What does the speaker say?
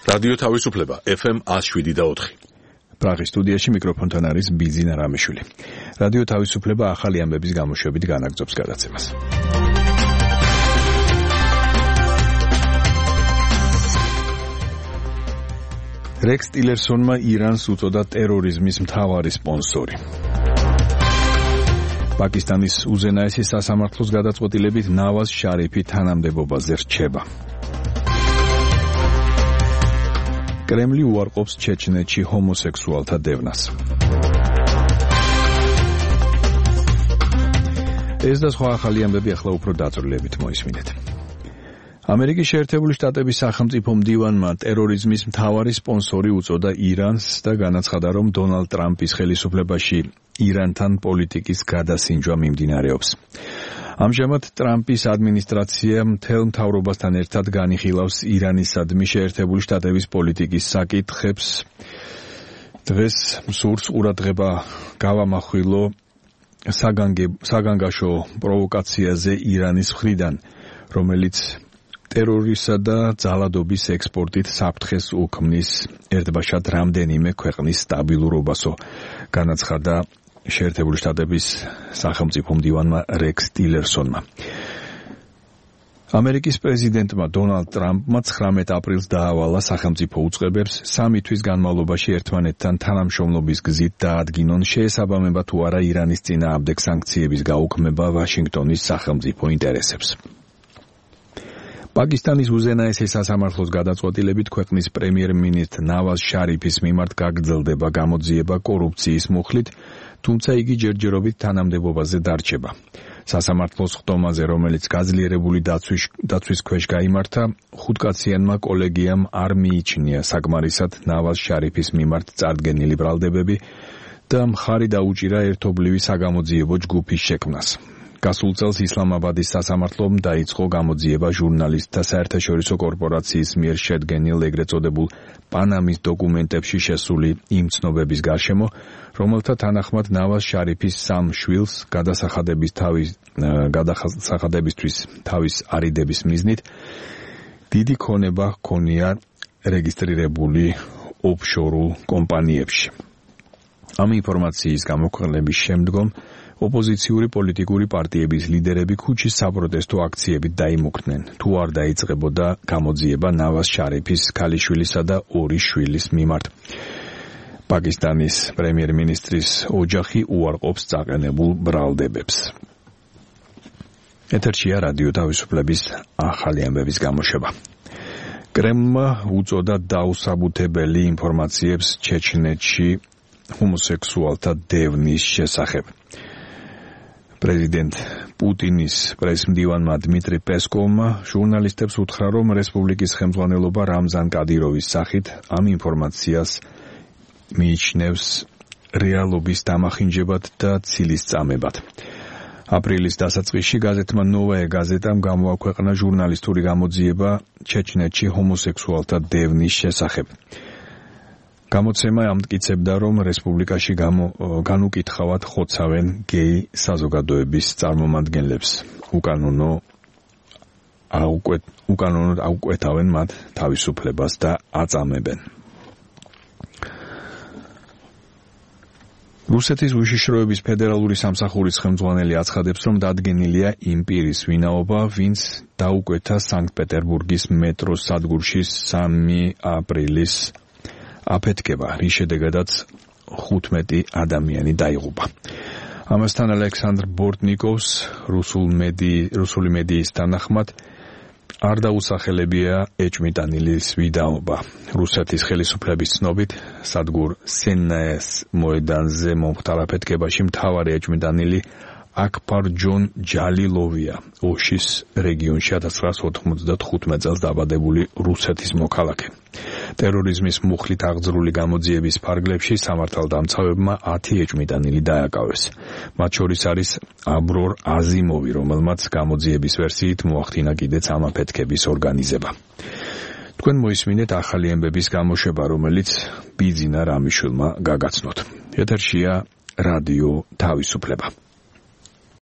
რადიო თავისუფლება FM 107.4. პრაღის სტუდიაში მიკროფონთან არის ბიზინა რამიშვილი. რადიო თავისუფლება ახალი ამბების გამოშვებით განაგრძობს გადაცემას. რექს ტილერსონმა ირანს უწოდა ტერორიზმის მთავარი სპონსორი. პაკისტანის უზენაესი სასამართლოს გადაწყვეტილებით ნავაზ შარიფი თანამდებობაზე რჩება. კრემლი უარყოფს ჩეჩნეთში ჰომოსექსუალთა დევნას. ეს და სხვა ახალი ამბები ახლა უფრო დაწვრილებით მოისმინეთ. ამერიკის შეერთებული შტატების სახელმწიფო მდივანმა ტერორიზმის მთავარი სპონსორი უწოდა ირანს და განაცხადა, რომ დონალდ ტრამპის ხელისუფლებაში ირანთან პოლიტიკის გადასინჯვა მიმდინარეობს. ამჟამად ტრამპის ადმინისტრაცია მთელ მთავრობასთან ერთად განიხილავს ირანისადმი შეერთებული შტატების პოლიტიკის საკითხებს. დღეს სურს ყურადღება გავამახვილო საგანგაშო პროვოკაციაზე ირანის მხრიდან, რომელიც ტერორისა და ძალადობის ექსპორტით საფრთხეს უქმნის ერთბაშად რამდენიმე ქვეყნის სტაბილურობასო, განაცხადა შეერთებული შტატების სახელმწიფო მდივანმა რექს ტილერსონმა. ამერიკის პრეზიდენტმა დონალდ ტრამპმა 19 აპრილს დაავალა სახელმწიფო უწყებებს 3 თვის განმავლობაში ერთმანეთთან თანამშრომლობის გზით დაადგინონ შეესაბამება თუ არა ირანის წინააღმდეგ სანქციების გაუქმება ვაშინგტონის სახელმწიფო ინტერესებს. პაკისტანის უზენაესი სასამართლოს გადაწყვეტილებით ქვეყნის პრემიერ-მინისტრ ნავაზ შარიფის მიმართ გაგრძელდება გამოძიება კორუფციის მუხლით, თუმცა იგი ჯერჯერობით თანამდებობაზე დარჩება. სასამართლოს ხდომაზე, რომელიც გაძლიერებული დაცვის ქვეშ გაიმართა, 5-კაციანმა კოლეგიამ არ მიიჩნია საკმარისად ნავაზ შარიფის მიმართ წარდგენილი ბრალდებები და მხარი დაუჭირა ერთობლივი საგამოძიებო ჯგუფის შექმნას. გასულ წელს ისლამაბადის სასამართლომ დაიწყო გამოძიება ჟურნალისტთა საერთაშორისო კორპორაციის მიერ შედგენილ ეგრეთ წოდებულ პანამის დოკუმენტებში შესული იმ ცნობების გარშემო, რომელთა თანახმად ნავაზ შარიფის 3 შვილს გადასახადებისთვის თავის არიდების მიზნით დიდი ქონება ჰქონია რეგისტრირებული ოფშორულ კომპანიებში. ამ ინფორმაციის გამოქვეყნების შემდგომ ოპოზიციური პოლიტიკური პარტიების ლიდერები ქუჩის საპროტესტო აქციებით დაიმუქრნენ, თუ არ დაიწყებოდა გამოძიება ნავაზ შარიფის ქალიშვილისა და 2 შვილის მიმართ. პაკისტანის პრემიერ-მინისტრის ოჯახი უარყოფს წაყენებულ ბრალდებებს. ეთერშია რადიო თავისუფლების ახალი ამბების გამოშვება. კრემლმა უწოდა დაუსაბუთებელი ინფორმაციებს ჩეჩნეთში ჰომოსექსუალთა დევნის შესახებ. პრეზიდენტ პუტინის პრესმდივანმა დმიტრი პესკოვმა ჟურნალისტებს უთხრა, რომ რესპუბლიკის ხელმძღვანელობა რამზან კადიროვის სახით ამ ინფორმაციას მიიჩნევს რეალობის დამახინჯებად და ცილისწამებად. აპრილის დასაწყისში გაზეთმა ნოვაე გაზეტამ გამოაქვეყნა ჟურნალისტური გამოძიება ჩეჩნეთში ჰომოსექსუალთა დევნის შესახებ. გამოცემა ამტკიცებდა, რომ რესპუბლიკაში განუკითხავად ხოცავენ გეი საზოგადოების წარმომადგენლებს. უკანონოდ აუკვეთავენ მათ თავისუფლებას და აწამებენ. რუსეთის უშიშროების ფედერალური სამსახურის ხელმძღვანელი აცხადებს, რომ დადგენილია იმ პირის ვინაობა, ვინც დაუკვეთა სანქტ-პეტერბურგის მეტროს სადგურში 3 აპრილის აფეთქება, რის შედეგადაც 15 ადამიანი დაიღუპა. ამასთან ალექსანდრ ბორტნიკოვს რუსული მედიის თანახმად არ დაუსახელებია ეჭვმიტანილის ვინაობა. რუსეთის ხელისუფლების ცნობით, სადგურ სენნაეს მოედანზე მომხდარ აფეთქებაში მთავარი ეჭვმიტანილი აკფარ ჯონ ჯალილოვია, ოშის რეგიონში 1995 წელს დაბადებული რუსეთის მოქალაქე. ტერორიზმის მუხლით აღძრული გამოძიების ფარგლებში სამართალდამცავებმა 10 ეჭვმიტანილი დააკავეს. მათ შორის არის აბრორ აზიმოვი, რომელმაც გამოძიების ვერსიით მოახდინა კიდეც ამ აფეთქების ორგანიზება. თქვენ მოისმინეთ ახალი ამბების გამოშვება, რომელიც ბიზინა რამიშვილმა გაგაცნოთ. ეთერშია რადიო თავისუფლება.